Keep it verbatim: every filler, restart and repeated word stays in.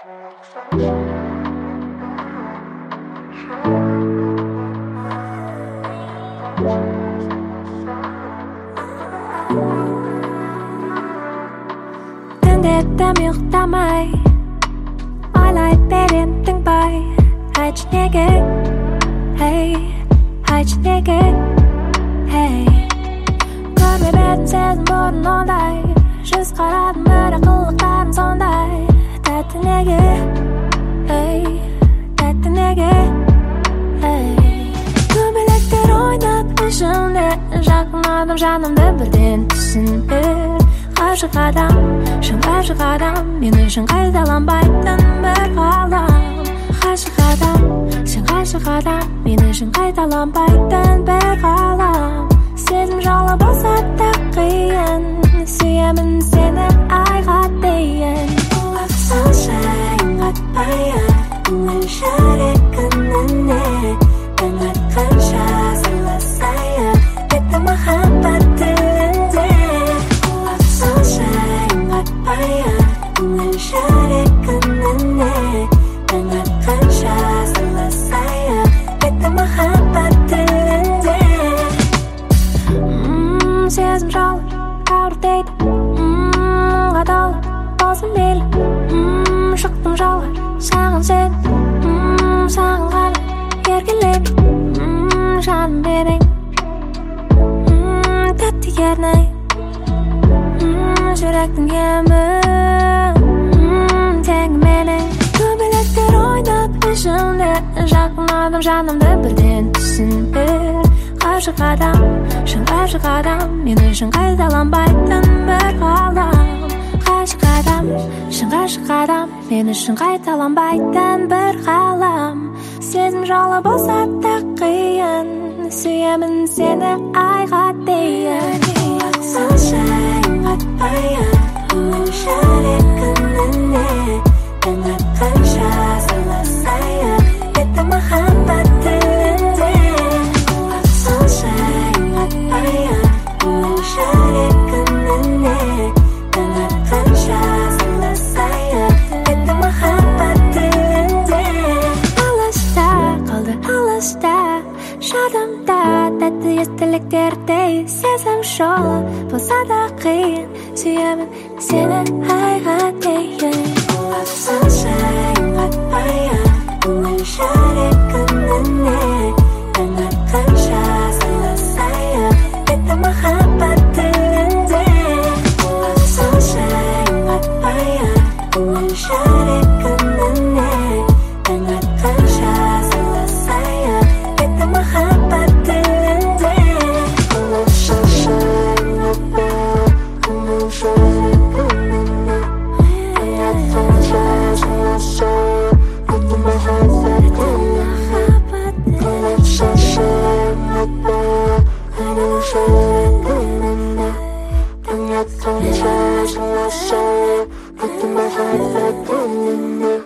Түндетем ұйықтамай ойлай берем тыңбай айтшы неге ей айтшы неге ей көрмепедім сезім бұрын ондай жүз қарадым бір қылықтарым сондай тәтті неге ей тәтті неге ей көбелектер ойнап ішімде жақынадым жанымды бірден түсінбе ғашық адам, шын ғашық адам, мен үшін қайталанбайтын бір ғалам. Ғашық адам, сен ғашық адам, мен үшін қайталанбайтын бір ғалам. Сезім жолы болса да қиын, сүйемін сені айға дейін. Лақ салшайын қатпайын, көңіл жүрегіміне, таң атқанша сырласайын, беті махаббат тілінде. Көңіл жүрегіміне таң атқанша сырласайық беті махаббат тілінде. Сезім жолы ауыртады, адал болсын мейлі. Шықтым жолға саған сен, саған ғана еркелеймін. Жаным менің тәтті ернің, жүректің емі теңі менің. Көбелектер ойнап ішімде жақынадым жанымды бірден түсінбер. Ғашық адам, шын ғашық адам, мен үшін қайталанбайтын бір ғалам. Ғашық адам, шын ғашық адам, мен үшін қайталанбайтын бір ғалам. Сезім жолы болса да қиын, сүйемін сені айға дейін. Салшайын қатпайын, көңіл жүрегіміне таң атқанша сырласайық беті махаббат тілінде. Салшайын қатпайын, көңіл жүрегіміне таң атқанша сырласайық беті махаббат тілінде. Алыста қалды алыста жадымда тәтті естеліктердей. Сезім жолы болса да қиын, сүйемін сені айға дейін. Салшайын қатпайын, көңіл жүрегіміне таң атқанша сырласайық беті махаббат тілінде. Салшайын қатпайын, көңіл жүрегіміне таң атқанша сырласайық беті махаббат тілінде. Put my heart back in